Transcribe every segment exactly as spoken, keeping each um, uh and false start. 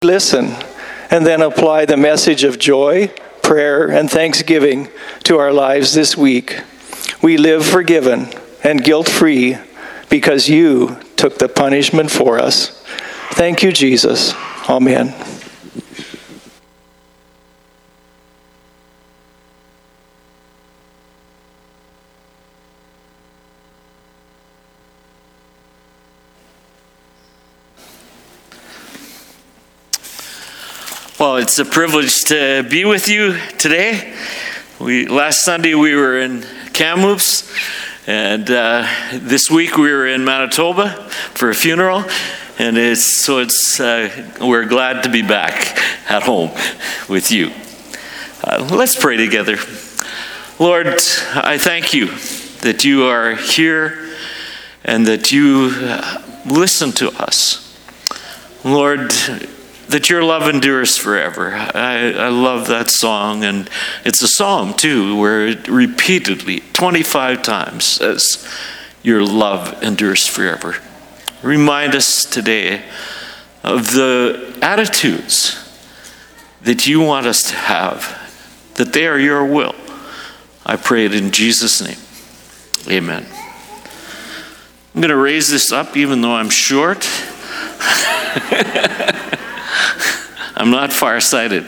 Listen, and then apply the message of joy, prayer, and thanksgiving to our lives this week. We live forgiven and guilt-free because you took the punishment for us. Thank you, Jesus. Amen. Well, it's a privilege to be with you today. We last Sunday we were in Kamloops, and uh, this week we were in Manitoba for a funeral, and it's so it's uh, we're glad to be back at home with you. Uh, let's pray together. Lord, I thank you that you are here and that you uh, listen to us. Lord, that your love endures forever. I, I love that song, and it's a psalm too, where it repeatedly, twenty-five times, says, your love endures forever. Remind us today of the attitudes that you want us to have, that they are your will. I pray it in Jesus' name. Amen. I'm going to raise this up even though I'm short. I'm not farsighted.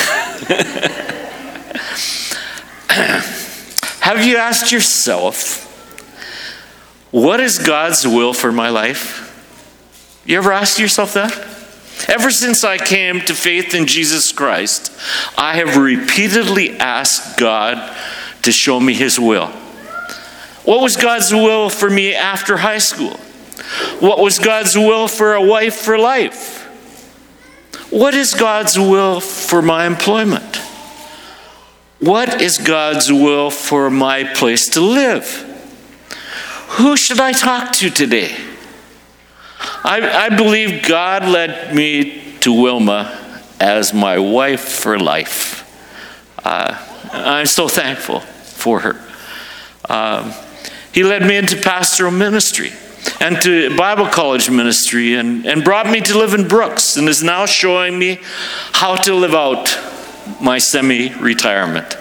Have you asked yourself, what is God's will for my life? You ever asked yourself that? Ever since I came to faith in Jesus Christ, I have repeatedly asked God to show me his will. What was God's will for me after high school? What was God's will for a wife for life? What is God's will for my employment? What is God's will for my place to live? Who should I talk to today? I, I believe God led me to Wilma as my wife for life. Uh, I'm so thankful for her. Um, he led me into pastoral ministry and to Bible college ministry, and, and brought me to live in Brooks, and is now showing me how to live out my semi-retirement.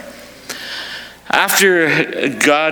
After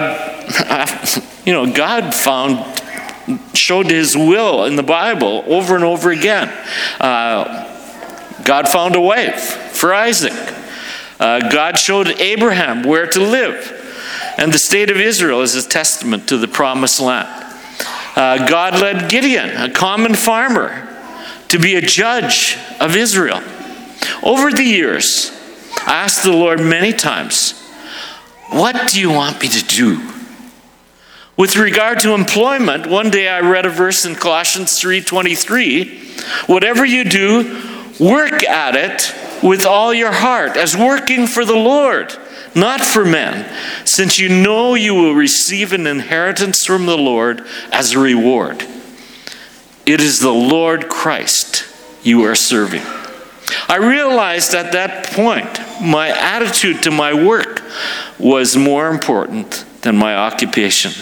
God, you know, God found, showed his will in the Bible over and over again. Uh, God found a wife for Isaac. Uh, God showed Abraham where to live, and the state of Israel is a testament to the promised land. Uh, God led Gideon, a common farmer, to be a judge of Israel. Over the years, I asked the Lord many times, what do you want me to do? With regard to employment, one day I read a verse in Colossians three twenty-three, whatever you do, work at it with all your heart, as working for the Lord, not for men, since you know you will receive an inheritance from the Lord as a reward. It is the Lord Christ you are serving. I realized at that point my attitude to my work was more important than my occupation.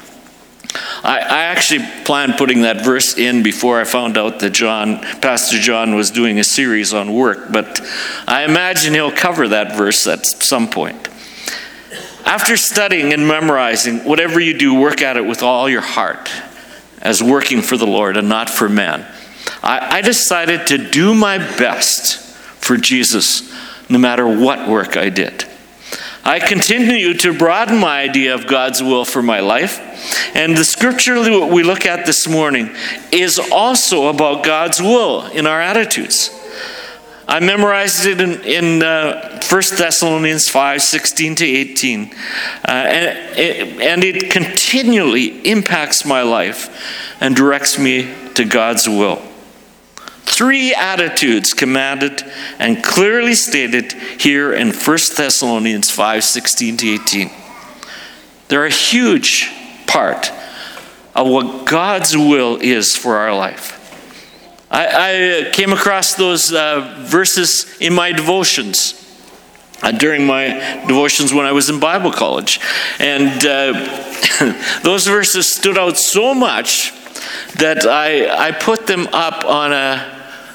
I, I actually planned putting that verse in before I found out that John, Pastor John was doing a series on work, but I imagine he'll cover that verse at some point. After studying and memorizing, whatever you do, work at it with all your heart, as working for the Lord and not for man. I, I decided to do my best for Jesus, no matter what work I did. I continue to broaden my idea of God's will for my life, and the scripture that we look at this morning is also about God's will in our attitudes. I memorized it in, in uh, First Thessalonians five, sixteen to eighteen, uh, and, it, and it continually impacts my life and directs me to God's will. Three attitudes commanded and clearly stated here in First Thessalonians five, sixteen to eighteen. They're a huge part of what God's will is for our life. I, I came across those uh, verses in my devotions, uh, during my devotions when I was in Bible college. And uh, those verses stood out so much that I, I put them up on a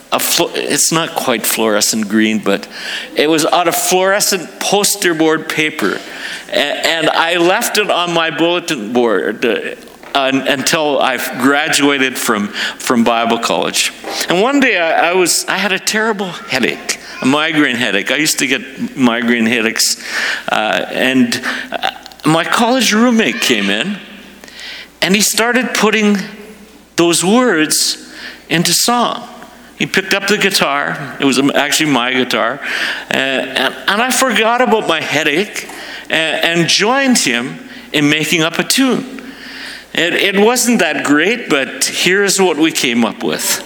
a flu- it's not quite fluorescent green, but it was out of fluorescent poster board paper. And, and I left it on my bulletin board uh, un, until I graduated from, from Bible college. And one day I, I was I had a terrible headache, a migraine headache. I used to get migraine headaches. Uh, and my college roommate came in, and he started putting those words into song. He picked up the guitar. It was actually my guitar. And, and, and I forgot about my headache and, and joined him in making up a tune. It, it wasn't that great, but here's what we came up with.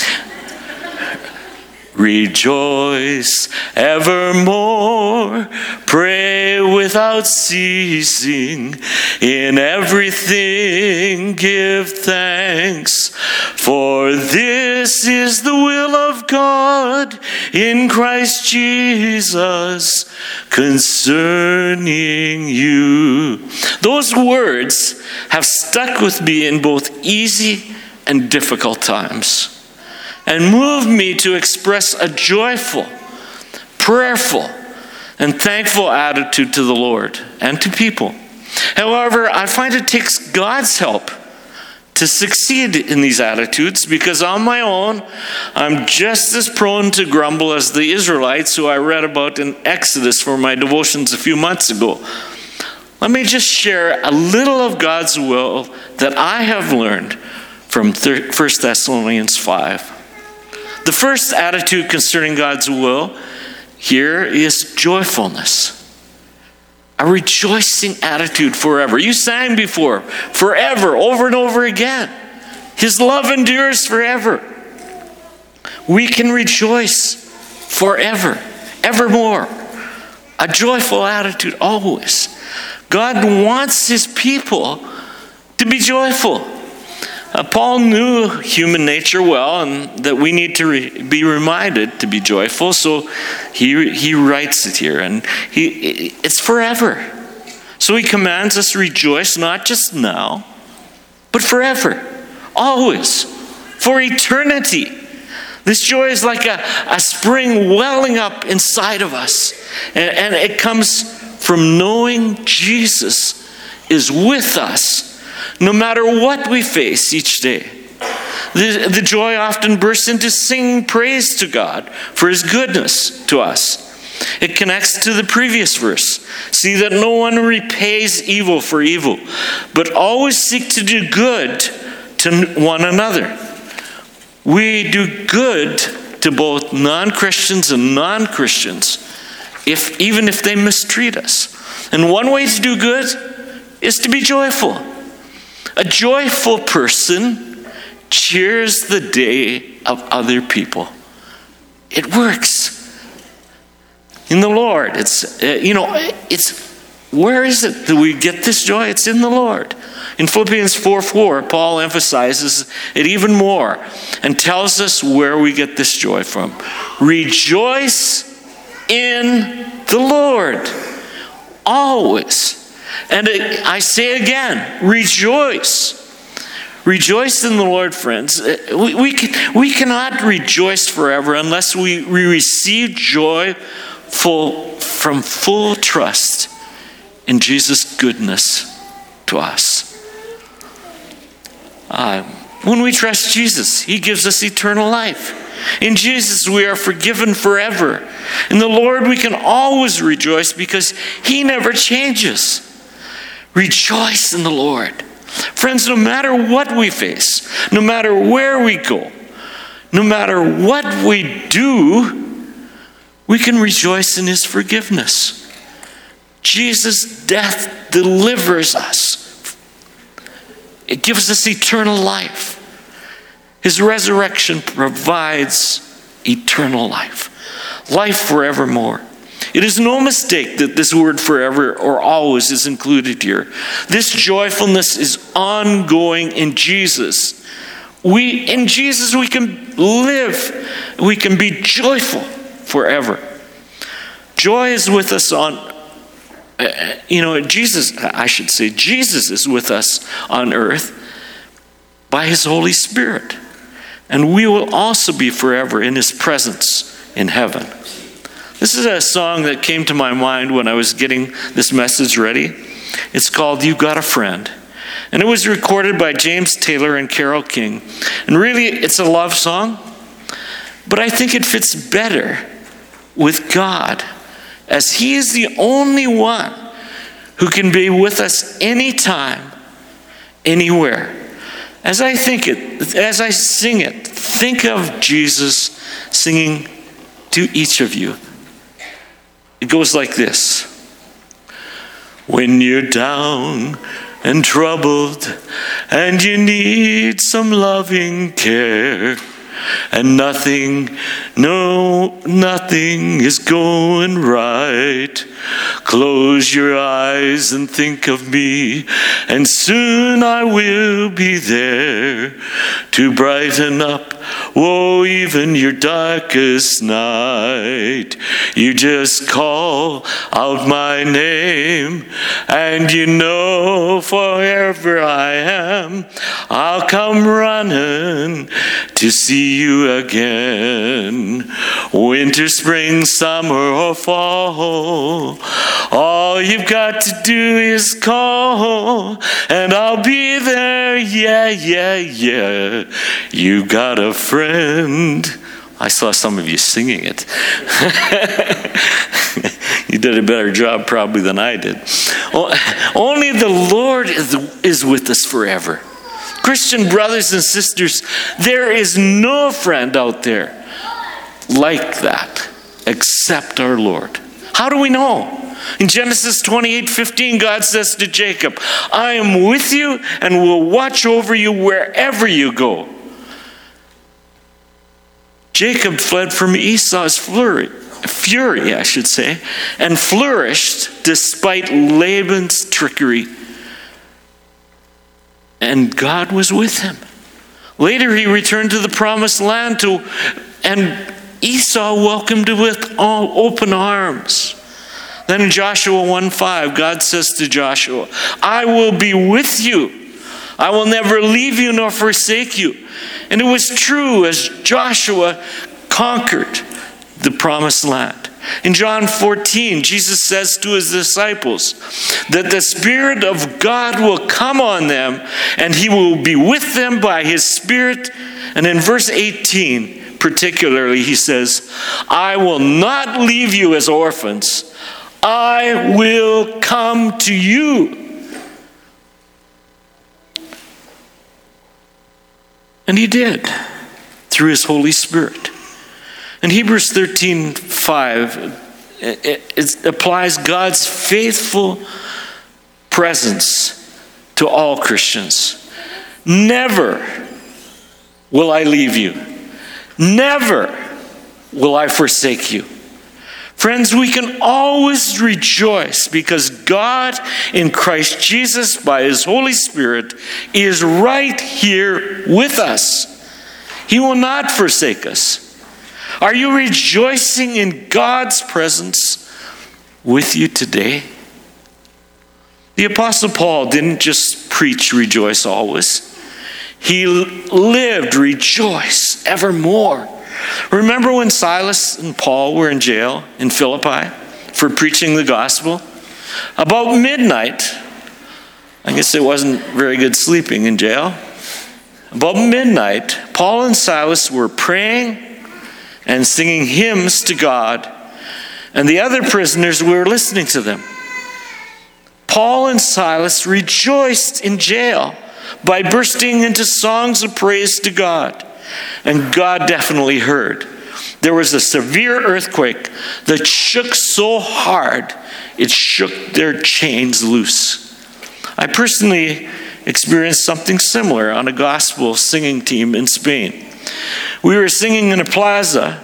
Rejoice evermore, pray without ceasing, in everything give thanks, for this is the will of God in Christ Jesus concerning you. Those words have stuck with me in both easy and difficult times, and moved me to express a joyful, prayerful, and thankful attitude to the Lord and to people. However, I find it takes God's help to succeed in these attitudes, because on my own, I'm just as prone to grumble as the Israelites who I read about in Exodus for my devotions a few months ago. Let me just share a little of God's will that I have learned from First Thessalonians five. The first attitude concerning God's will here is joyfulness. A rejoicing attitude forever. You sang before, forever, over and over again. His love endures forever. We can rejoice forever, evermore. A joyful attitude always. God wants his people to be joyful. Uh, Paul knew human nature well, and that we need to re- be reminded to be joyful. So he he writes it here, and he it's forever. So he commands us to rejoice not just now, but forever, always, for eternity. This joy is like a, a spring welling up inside of us, and, and it comes from knowing Jesus is with us no matter what we face each day. The, the joy often bursts into singing praise to God for his goodness to us. It connects to the previous verse. See that no one repays evil for evil, but always seek to do good to one another. We do good to both non-Christians and non-Christians, if even if they mistreat us. And one way to do good is to be joyful. A joyful person cheers the day of other people. It works. In the Lord, it's, uh, you know, it's, where is it that we get this joy? It's in the Lord. In Philippians four four, Paul emphasizes it even more and tells us where we get this joy from. Rejoice in the Lord, always. And I say again, rejoice. Rejoice in the Lord, friends. We, we, can, we cannot rejoice forever unless we, we receive joy full, from full trust in Jesus' goodness to us. Uh, when we trust Jesus, he gives us eternal life. In Jesus, we are forgiven forever. In the Lord, we can always rejoice because he never changes. Rejoice in the Lord. Friends, no matter what we face, no matter where we go, no matter what we do, we can rejoice in his forgiveness. Jesus' death delivers us. It gives us eternal life. His resurrection provides eternal life, life forevermore. It is no mistake that this word forever or always is included here. This joyfulness is ongoing in Jesus. We, in Jesus, we can live, we can be joyful forever. Joy is with us on, uh, you know, Jesus, I should say, Jesus is with us on earth by his Holy Spirit. and we will also be forever in his presence in heaven. This is a song that came to my mind when I was getting this message ready. It's called "You Got a Friend." And it was recorded by James Taylor and Carole King. And really, it's a love song, but I think it fits better with God, as he is the only one who can be with us anytime, anywhere. As I think it, as I sing it, think of Jesus singing to each of you. It goes like this. When you're down and troubled, and you need some loving care, and nothing, no, nothing is going right, close your eyes and think of me, and soon I will be there to brighten up, oh, even your darkest night. You just call out my name, and you know forever I am. I'll come running to see you again. Winter, spring, summer, or fall, all you've got to do is call, and I'll be there, yeah, yeah, yeah. You got a friend. I saw some of you singing it. You did a better job probably than I did. Only the Lord is, is with us forever. Christian brothers and sisters, there is no friend out there like that except our Lord. How do we know? In Genesis twenty-eight fifteen, God says to Jacob, I am with you and will watch over you wherever you go. Jacob fled from Esau's fury, fury, I should say, and flourished despite Laban's trickery. And God was with him. Later he returned to the promised land, to, and Esau welcomed him with all open arms. Then in Joshua one five, God says to Joshua, I will be with you. I will never leave you nor forsake you. And it was true as Joshua conquered the promised land. In John fourteen, Jesus says to his disciples that the Spirit of God will come on them and he will be with them by his Spirit. And in verse eighteen, particularly, he says, I will not leave you as orphans. I will come to you. And he did, through his Holy Spirit. In Hebrews thirteen five, it, it applies God's faithful presence to all Christians. Never will I leave you. Never will I forsake you. Friends, we can always rejoice because God in Christ Jesus by his Holy Spirit is right here with us. He will not forsake us. Are you rejoicing in God's presence with you today? The Apostle Paul didn't just preach rejoice always. He lived rejoice evermore. Remember when Silas and Paul were in jail in Philippi for preaching the gospel? About midnight, I guess it wasn't very good sleeping in jail. About midnight, Paul and Silas were praying and singing hymns to God, and the other prisoners were listening to them. Paul and Silas rejoiced in jail by bursting into songs of praise to God. And God definitely heard. There was a severe earthquake that shook so hard, it shook their chains loose. I personally experienced something similar on a gospel singing team in Spain. We were singing in a plaza,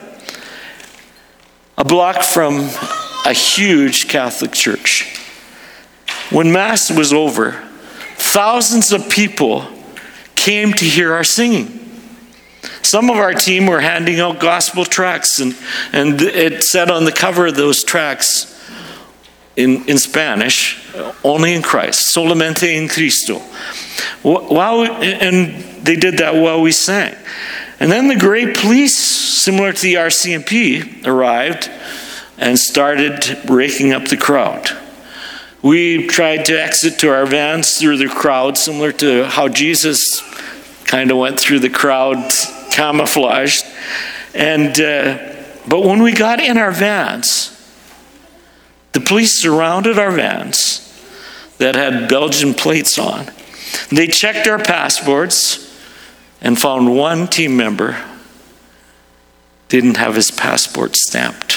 a block from a huge Catholic church. When Mass was over, thousands of people came to hear our singing. Some of our team were handing out gospel tracts, and, and it said on the cover of those tracts in, in Spanish, only in Christ, solamente en Cristo. While we, and they did that while we sang. And then the gray police, similar to the R C M P, arrived and started breaking up the crowd. We tried to exit to our vans through the crowd, similar to how Jesus kind of went through the crowd camouflaged. And uh, but when we got in our vans, the police surrounded our vans that had Belgian plates on. They checked our passports and found one team member didn't have his passport stamped.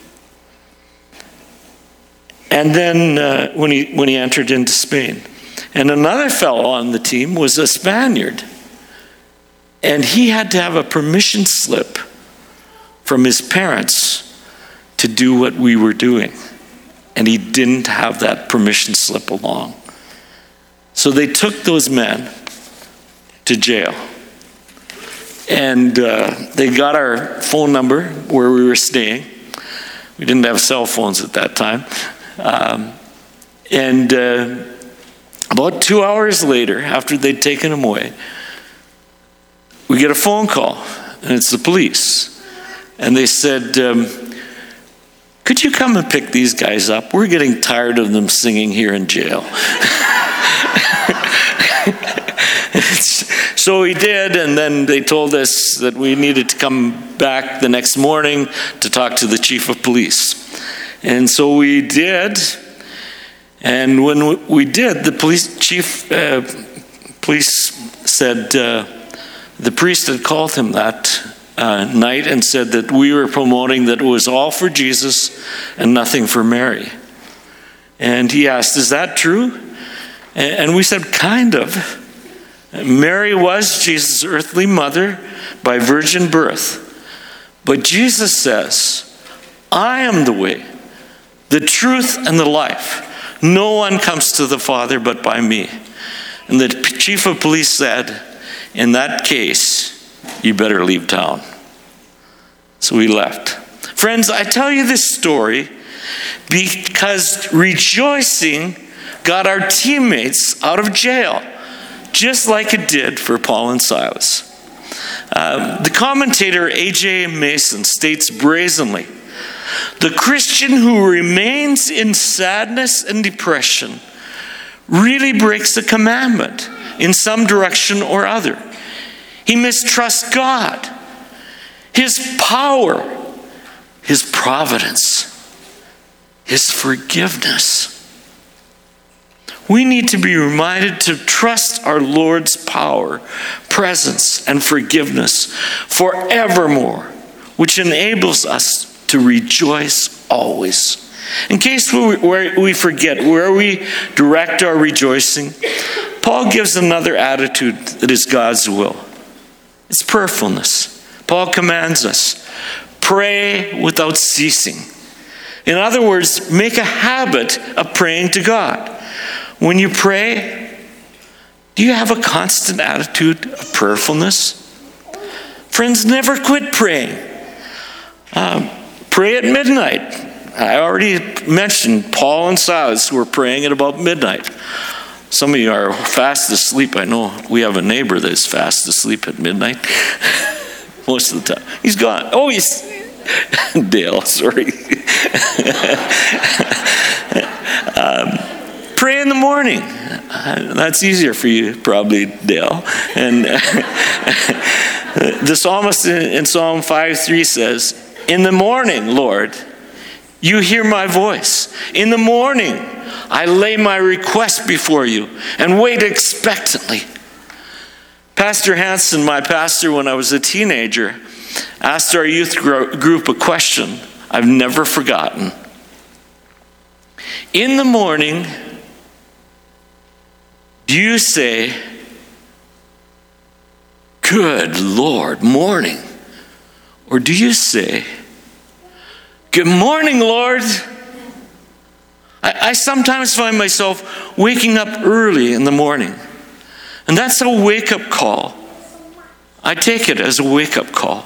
And then uh, when he when he entered into Spain, and another fellow on the team was a Spaniard, and he had to have a permission slip from his parents to do what we were doing, and he didn't have that permission slip along. So they took those men to jail, and uh, they got our phone number where we were staying. We didn't have cell phones at that time. Um, and uh, about two hours later, after they'd taken him away, we get a phone call, and it's the police. And they said, um, could you come and pick these guys up? We're getting tired of them singing here in jail. So we did, and then they told us that we needed to come back the next morning to talk to the chief of police. And so we did, and when we did, the police chief uh, police said uh, the priest had called him that uh, night and said that we were promoting that it was all for Jesus and nothing for Mary. And he asked, is that true? And we said, kind of. Mary was Jesus' earthly mother by virgin birth. But Jesus says, I am the way, the truth, and the life. No one comes to the Father but by me. And the chief of police said, in that case, you better leave town. So we left. Friends, I tell you this story because rejoicing got our teammates out of jail, just like it did for Paul and Silas. Uh, the commentator A J Mason states brazenly, the Christian who remains in sadness and depression really breaks the commandment in some direction or other. He mistrusts God, His power, His providence, His forgiveness. We need to be reminded to trust our Lord's power, presence, and forgiveness forevermore, which enables us to rejoice always. In case we, where we forget where we direct our rejoicing, Paul gives another attitude that is God's will. It's prayerfulness. Paul commands us, pray without ceasing. In other words, make a habit of praying to God. When you pray, do you have a constant attitude of prayerfulness? Friends, never quit praying. Um, pray at midnight. I already mentioned Paul and Silas who were praying at about midnight. Some of you are fast asleep. I know we have a neighbor that's fast asleep at midnight. Most of the time. He's gone. Oh, he's... Dale, sorry. um, Pray in the morning. Uh, that's easier for you, probably, Dale. And uh, the psalmist in, in Psalm five three says, in the morning, Lord, you hear my voice. In the morning, I lay my request before you and wait expectantly. Pastor Hansen, my pastor when I was a teenager, asked our youth group a question I've never forgotten. In the morning, do you say, good Lord, morning? Or do you say, good morning, Lord? I, I sometimes find myself waking up early in the morning. And that's a wake-up call. I take it as a wake-up call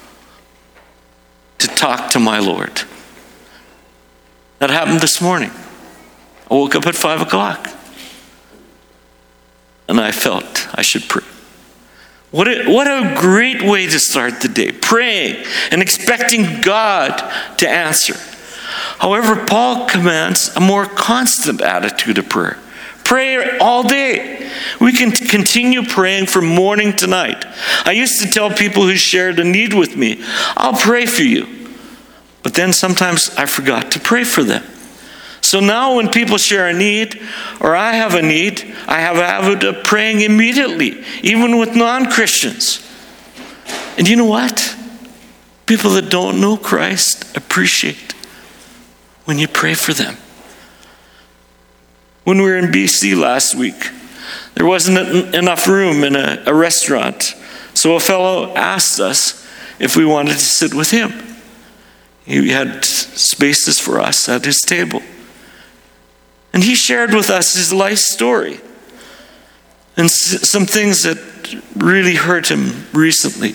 to talk to my Lord. That happened this morning. I woke up at five o'clock. And I felt I should pray. What a, what a great way to start the day, praying and expecting God to answer. However, Paul commands a more constant attitude of prayer. Pray all day. We can continue praying from morning to night. I used to tell people who shared a need with me, I'll pray for you. But then sometimes I forgot to pray for them. So now when people share a need, or I have a need, I have a habit of praying immediately, even with non-Christians. And you know what? People that don't know Christ appreciate when you pray for them. When we were in B C last week, there wasn't enough room in a, a restaurant. So a fellow asked us if we wanted to sit with him. He had spaces for us at his table. And he shared with us his life story and s- some things that really hurt him recently.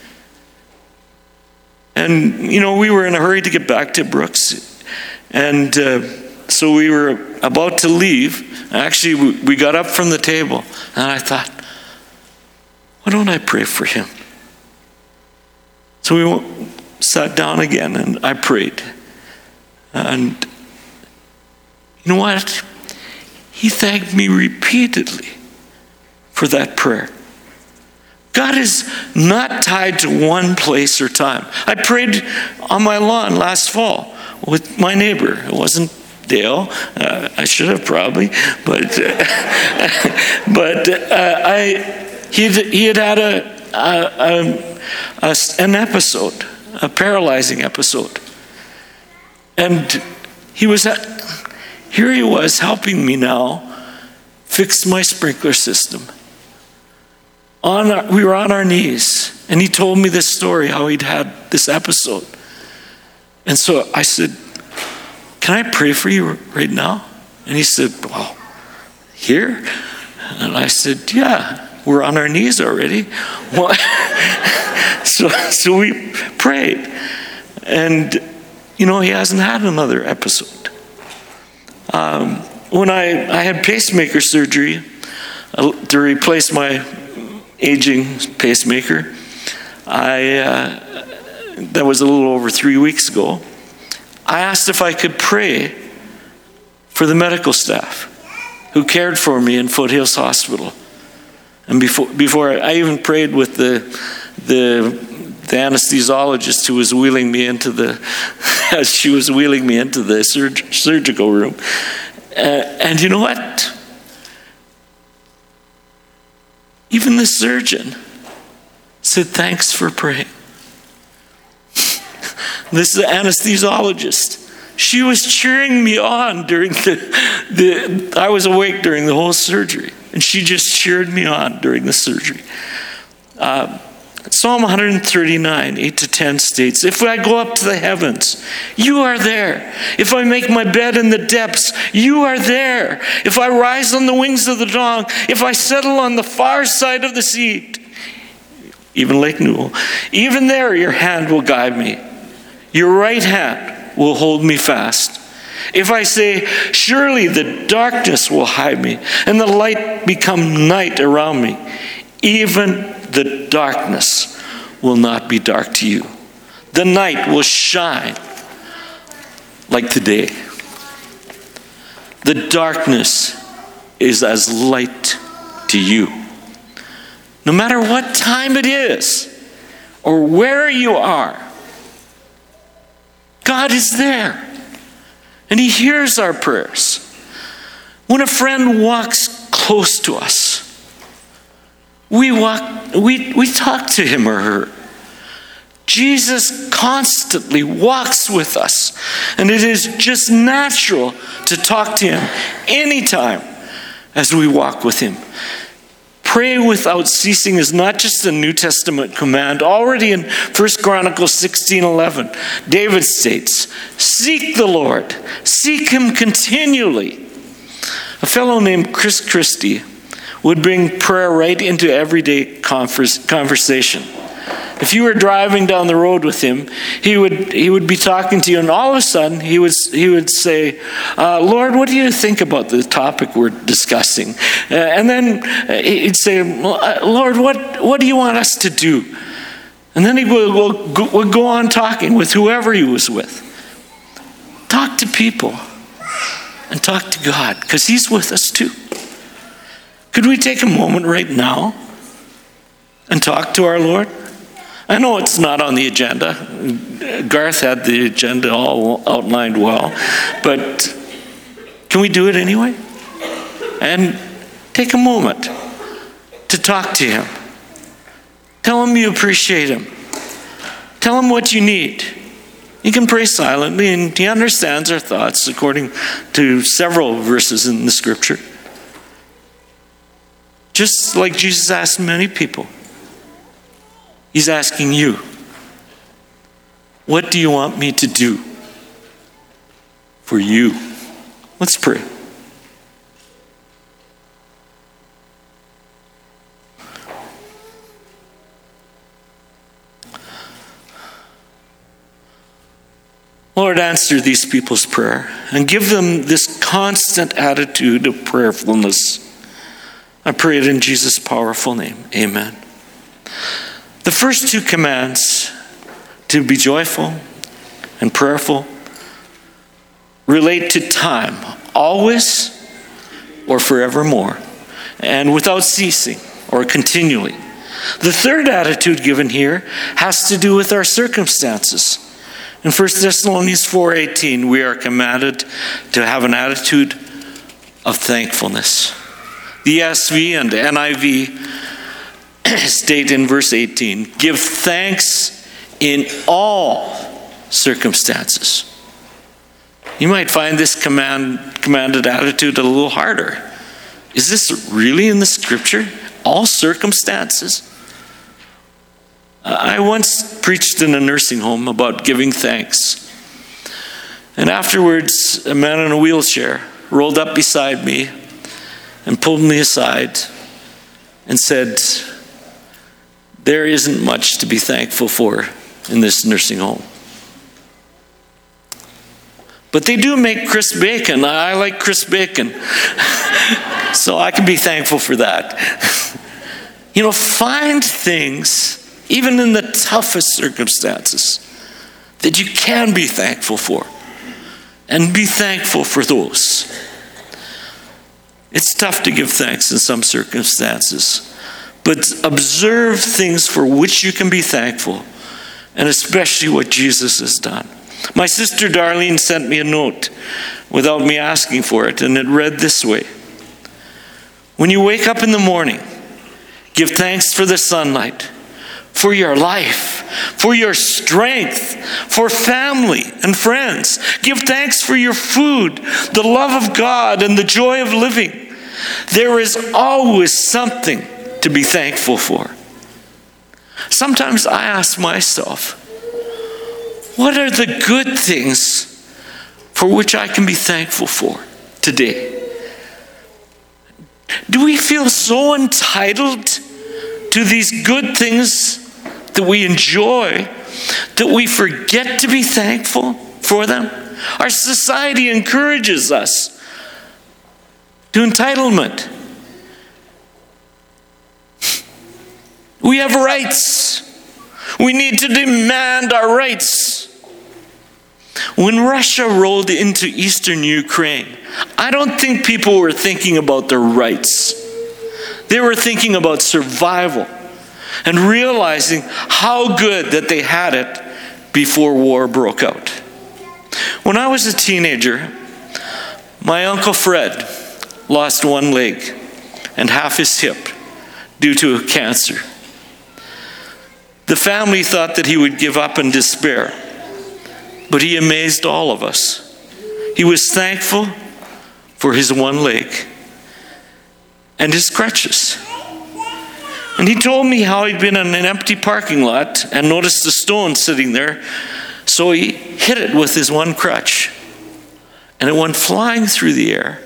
And, you know, we were in a hurry to get back to Brooks. And uh, so we were about to leave. Actually, we, we got up from the table. And I thought, why don't I pray for him? So we went, sat down again and I prayed. And you know what? He thanked me repeatedly for that prayer. God is not tied to one place or time. I prayed on my lawn last fall with my neighbor. It wasn't Dale. Uh, I should have probably, but uh, but uh, I he had, he had had a, a, a, a an episode, a paralyzing episode, and he was at. Here he was helping me now fix my sprinkler system. On our, we were on our knees, and he told me this story, how he'd had this episode. And so I said, can I pray for you right now? And he said, well, here? And I said, yeah, we're on our knees already. so, so we prayed. And, you know, he hasn't had another episode. Um, when I, I had pacemaker surgery uh, to replace my aging pacemaker, I uh, that was a little over three weeks ago. I asked if I could pray for the medical staff who cared for me in Foothills Hospital, and before before I even prayed with the the. the anesthesiologist who was wheeling me into the, as she was wheeling me into the surg- surgical room. Uh, and you know what? Even the surgeon said, thanks for praying. This is the anesthesiologist. She was cheering me on during the, the, I was awake during the whole surgery. And she just cheered me on during the surgery. Uh, Psalm one thirty-nine, eight to ten states, if I go up to the heavens, you are there. If I make my bed in the depths, you are there. If I rise on the wings of the dawn, if I settle on the far side of the sea, even Lake Newell, even there your hand will guide me. Your right hand will hold me fast. If I say, surely the darkness will hide me, and the light become night around me, even the darkness will not be dark to you. The night will shine like the day. The darkness is as light to you. No matter what time it is or where you are, God is there. And he hears our prayers. When a friend walks close to us, We walk, we, we talk to him or her. Jesus constantly walks with us. And it is just natural to talk to him anytime as we walk with him. Pray without ceasing is not just a New Testament command. Already in First Chronicles sixteen eleven, David states, seek the Lord, seek him continually. A fellow named Chris Christie would bring prayer right into everyday converse, conversation. If you were driving down the road with him, he would he would be talking to you, and all of a sudden he would he would say, uh, "Lord, what do you think about the topic we're discussing?" Uh, and then he'd say, "Lord, what what do you want us to do?" And then he would, would, would go on talking with whoever he was with. Talk to people and talk to God, because he's with us too. Could we take a moment right now and talk to our Lord? I know it's not on the agenda. Garth had the agenda all outlined well. But can we do it anyway? And take a moment to talk to him. Tell him you appreciate him. Tell him what you need. You can pray silently, and he understands our thoughts according to several verses in the scripture. Just like Jesus asked many people, he's asking you, what do you want me to do for you? Let's pray. Lord, answer these people's prayer and give them this constant attitude of prayerfulness. I pray it in Jesus' powerful name. Amen. The first two commands, to be joyful and prayerful, relate to time, always or forevermore, and without ceasing or continually. The third attitude given here has to do with our circumstances. In First Thessalonians four eighteen, we are commanded to have an attitude of thankfulness. The E S V and N I V state in verse eighteen, give thanks in all circumstances. You might find this command, commanded attitude a little harder. Is this really in the scripture? All circumstances? I once preached in a nursing home about giving thanks. And afterwards, a man in a wheelchair rolled up beside me and pulled me aside and said, there isn't much to be thankful for in this nursing home. But they do make crisp bacon. I like crisp bacon. So I can be thankful for that. You know, find things, even in the toughest circumstances, that you can be thankful for. And be thankful for those. It's tough to give thanks in some circumstances. But observe things for which you can be thankful. And especially what Jesus has done. My sister Darlene sent me a note without me asking for it. And it read this way. When you wake up in the morning, give thanks for the sunlight, for your life, for your strength, for family and friends. Give thanks for your food, the love of God, and the joy of living. There is always something to be thankful for. Sometimes I ask myself, what are the good things for which I can be thankful for today? Do we feel so entitled to these good things that we enjoy that we forget to be thankful for them? Our society encourages us to entitlement. We have rights. We need to demand our rights. When Russia rolled into eastern Ukraine, I don't think people were thinking about their rights. They were thinking about survival and realizing how good that they had it before war broke out. When I was a teenager, my Uncle Fred lost one leg and half his hip due to a cancer. The family thought that he would give up in despair, but he amazed all of us. He was thankful for his one leg and his crutches. And he told me how he'd been in an empty parking lot and noticed a stone sitting there, so he hit it with his one crutch. And it went flying through the air.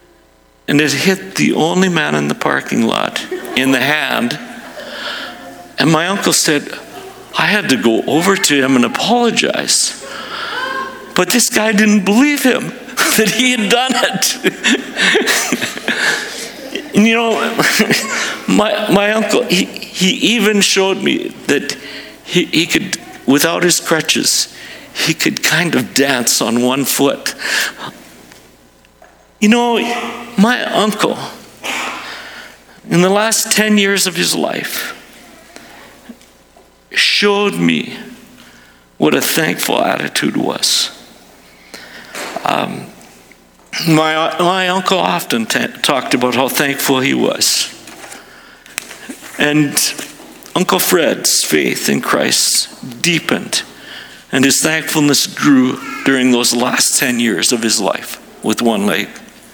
And it hit the only man in the parking lot in the hand And my uncle said, I had to go over to him and apologize. But this guy didn't believe him that he had done it. And you know, my my uncle, he, he even showed me that he, he could, without his crutches, he could kind of dance on one foot. You know, my uncle, in the last ten years of his life, showed me what a thankful attitude was. Um, my, my uncle often t- talked about how thankful he was. And Uncle Fred's faith in Christ deepened, and his thankfulness grew during those last ten years of his life with one leg.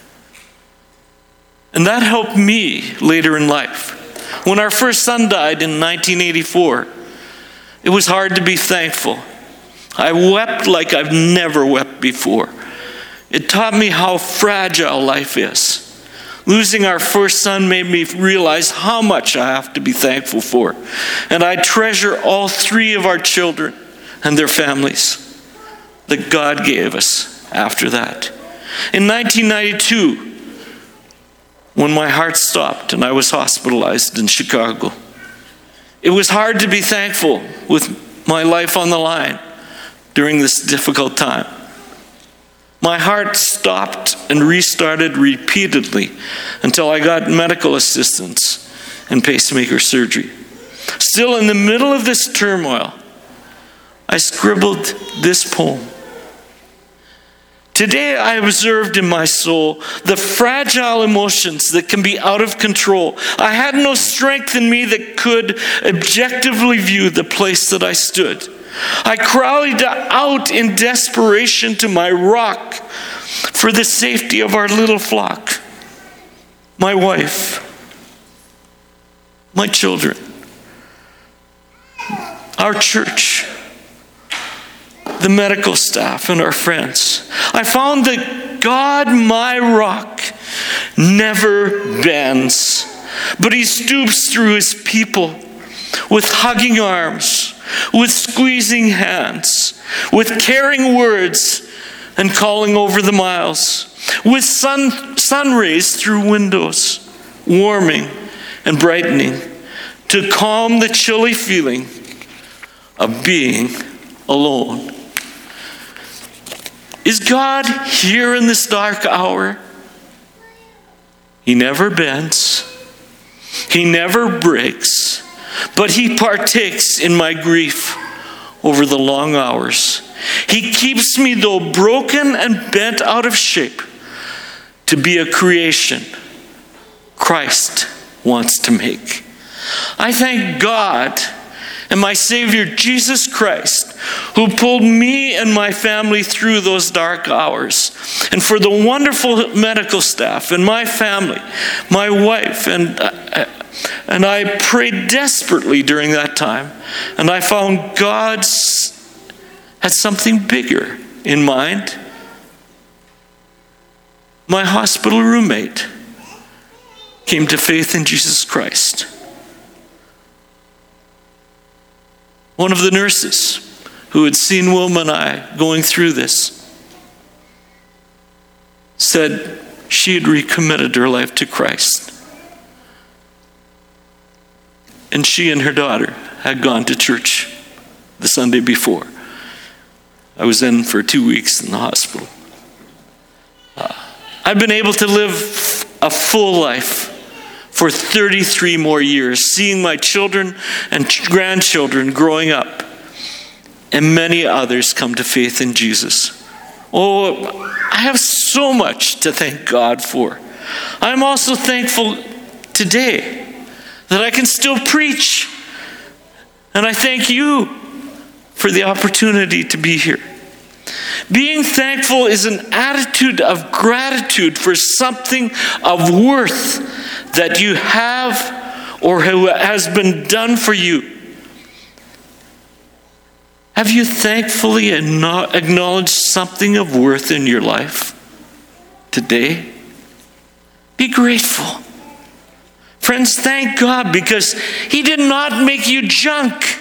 And that helped me later in life. When our first son died in nineteen eighty-four, it was hard to be thankful. I wept like I've never wept before. It taught me how fragile life is. Losing our first son made me realize how much I have to be thankful for. And I treasure all three of our children and their families that God gave us after that. In nineteen ninety-two, when my heart stopped and I was hospitalized in Chicago, it was hard to be thankful with my life on the line during this difficult time. My heart stopped and restarted repeatedly until I got medical assistance and pacemaker surgery. Still in the middle of this turmoil, I scribbled this poem. Today I observed in my soul the fragile emotions that can be out of control. I had no strength in me that could objectively view the place that I stood. I cried out in desperation to my rock for the safety of our little flock, my wife, my children, our church, the medical staff, and our friends. I found that God, my rock, never bends, but he stoops through his people with hugging arms, with squeezing hands, with caring words and calling over the miles, with sun, sun rays through windows, warming and brightening, to calm the chilly feeling of being alone. Is God here in this dark hour? He never bends. He never breaks. But he partakes in my grief over the long hours. He keeps me, though broken and bent out of shape, to be a creation Christ wants to make. I thank God and my Savior Jesus Christ, who pulled me and my family through those dark hours, and for the wonderful medical staff and my family, my wife, and uh, and I prayed desperately during that time, and I found God had something bigger in mind. My hospital roommate came to faith in Jesus Christ. One of the nurses who had seen Wilma and I going through this said she had recommitted her life to Christ. And she and her daughter had gone to church the Sunday before. I was in for two weeks in the hospital. Uh, I've been able to live a full life for thirty-three more years, seeing my children and grandchildren growing up, and many others come to faith in Jesus. Oh, I have so much to thank God for. I'm also thankful today that I can still preach. And I thank you for the opportunity to be here. Being thankful is an attitude of gratitude for something of worth that you have or has been done for you. Have you thankfully acknowledged something of worth in your life today? Be grateful. Friends, thank God, because he did not make you junk.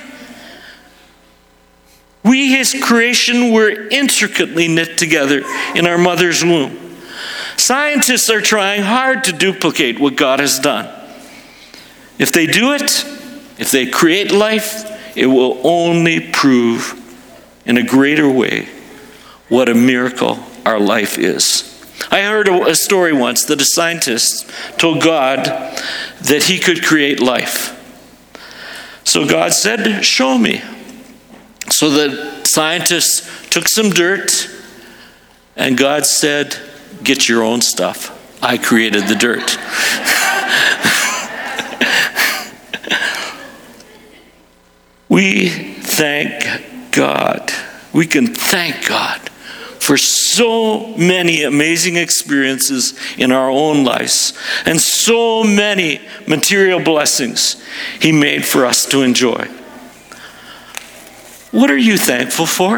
We, his creation, were intricately knit together in our mother's womb. Scientists are trying hard to duplicate what God has done. If they do it, if they create life, it will only prove in a greater way what a miracle our life is. I heard a story once that a scientist told God that he could create life. So God said, "Show me." So the scientist took some dirt, and God said, "Get your own stuff. I created the dirt." We thank God. We can thank God for so many amazing experiences in our own lives and so many material blessings he made for us to enjoy. What are you thankful for?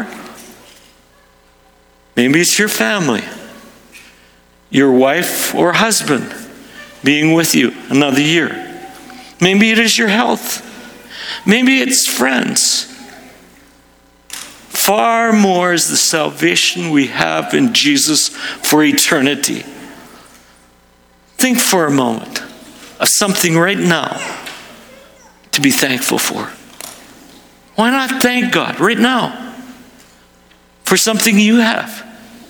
Maybe it's your family, your wife or husband being with you another year. Maybe it is your health. Maybe it's friends. Far more is the salvation we have in Jesus for eternity. Think for a moment of something right now to be thankful for. Why not thank God right now for something you have?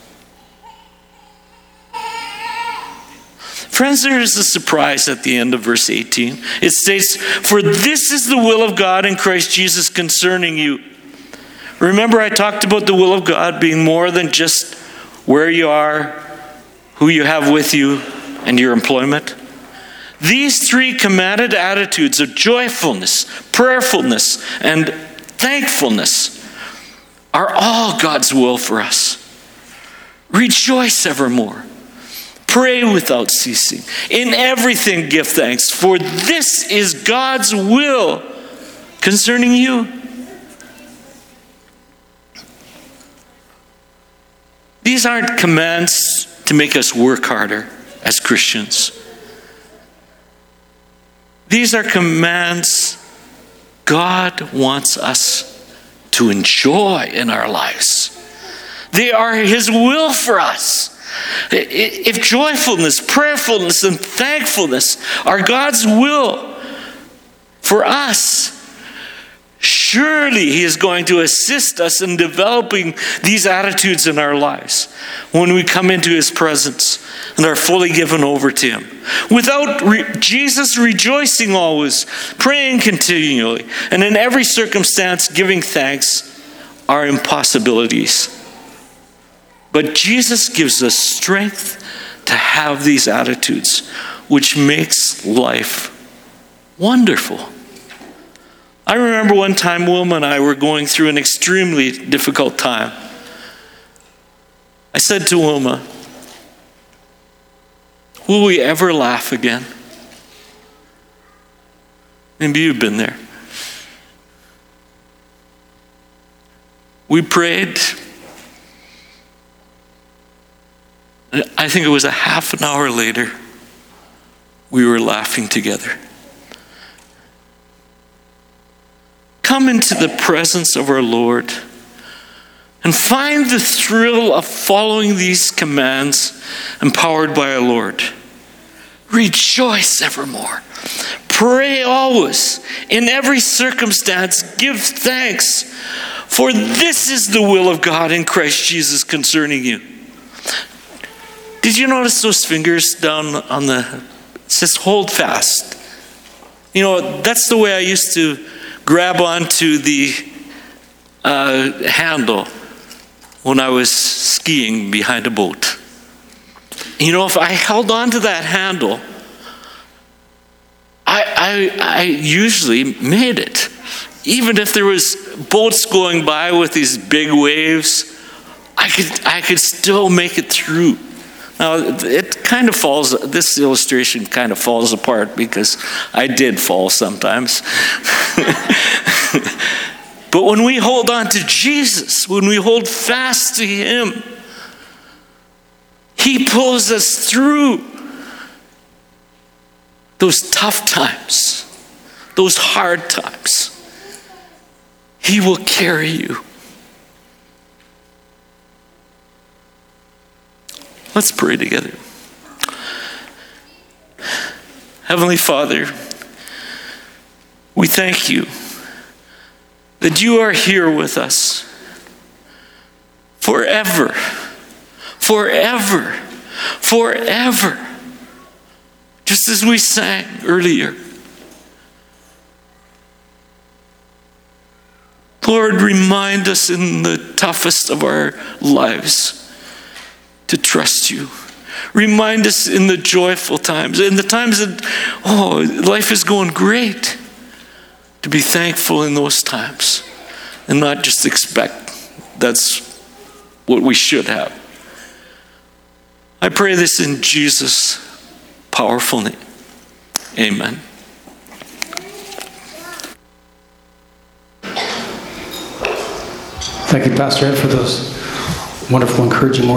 Friends, there is a surprise at the end of verse eighteen. It states, "For this is the will of God in Christ Jesus concerning you." Remember, I talked about the will of God being more than just where you are, who you have with you, and your employment. These three commanded attitudes of joyfulness, prayerfulness, and thankfulness are all God's will for us. Rejoice evermore. Pray without ceasing. In everything give thanks, for this is God's will concerning you. These aren't commands to make us work harder as Christians. These are commands God wants us to enjoy in our lives. They are his will for us. If joyfulness, prayerfulness, and thankfulness are God's will for us, surely he is going to assist us in developing these attitudes in our lives when we come into his presence and are fully given over to him. Without re- Jesus rejoicing always, praying continually, and in every circumstance giving thanks are impossibilities. But Jesus gives us strength to have these attitudes, which makes life wonderful. I remember one time Wilma and I were going through an extremely difficult time. I said to Wilma, "Will we ever laugh again?" Maybe you've been there. We prayed. I think it was a half an hour later, we were laughing together. Come into the presence of our Lord and find the thrill of following these commands empowered by our Lord. Rejoice evermore. Pray always. In every circumstance, give thanks. For this is the will of God in Christ Jesus concerning you. Did you notice those fingers down on the, it says hold fast. You know, that's the way I used to grab onto the uh, handle when I was skiing behind a boat. You know, if I held on to that handle, I, I, I usually made it. Even if there was boats going by with these big waves, I could, I could still make it through. Now, it kind of falls, this illustration kind of falls apart because I did fall sometimes. But when we hold on to Jesus, when we hold fast to him, he pulls us through. those tough times, those hard times, he will carry you. Let's pray together. Heavenly Father, we thank you that you are here with us forever, forever, forever. Just as we sang earlier. Lord, remind us in the toughest of our lives to trust you. Remind us in the joyful times, in the times that, oh, life is going great, to be thankful in those times and not just expect that's what we should have. I pray this in Jesus' powerful name. Amen. Thank you, Pastor Ed, for those wonderful, encouraging words.